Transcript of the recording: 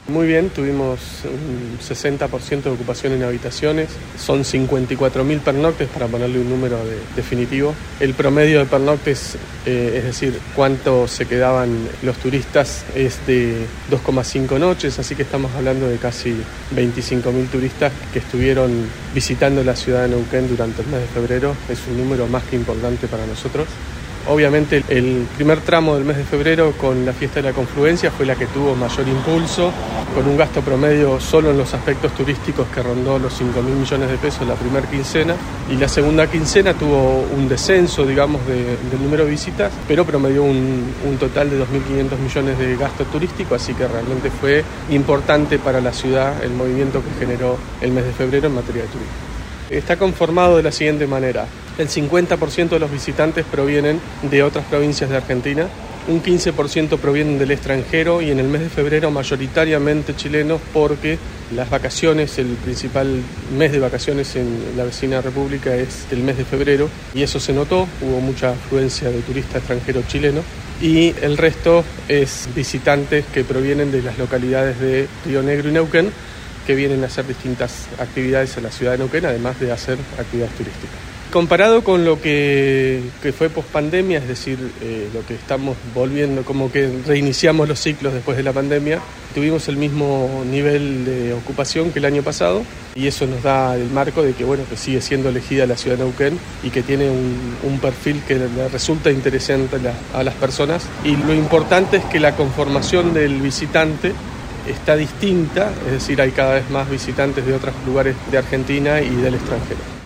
Muy bien, tuvimos un 60% de ocupación en habitaciones, son 54.000 pernoctes para ponerle un número definitivo. El promedio de pernoctes, es decir, cuánto se quedaban los turistas, es de 2,5 noches, así que estamos hablando de casi 25.000 turistas que estuvieron visitando la ciudad de Neuquén durante el mes de febrero. Es un número más que importante para nosotros. Obviamente el primer tramo del mes de febrero con la fiesta de la confluencia fue la que tuvo mayor impulso, con un gasto promedio solo en los aspectos turísticos que rondó los 5.000 millones de pesos la primera quincena, y la segunda quincena tuvo un descenso, digamos, del número de visitas, pero promedió un total de 2.500 millones de gasto turístico, así que realmente fue importante para la ciudad el movimiento que generó el mes de febrero en materia de turismo. Está conformado de la siguiente manera: el 50% de los visitantes provienen de otras provincias de Argentina, un 15% provienen del extranjero y en el mes de febrero mayoritariamente chilenos, porque las vacaciones, el principal mes de vacaciones en la vecina república es el mes de febrero y eso se notó, hubo mucha afluencia de turistas extranjeros chilenos, y el resto es visitantes que provienen de las localidades de Río Negro y Neuquén, que vienen a hacer distintas actividades en la ciudad de Neuquén, además de hacer actividades turísticas. Comparado con lo que fue pospandemia, es decir, lo que estamos volviendo, como que reiniciamos los ciclos después de la pandemia, tuvimos el mismo nivel de ocupación que el año pasado, y eso nos da el marco de que, que sigue siendo elegida la ciudad de Neuquén y que tiene un perfil que le resulta interesante a las personas. Y lo importante es que la conformación del visitante está distinta, es decir, hay cada vez más visitantes de otros lugares de Argentina y del extranjero.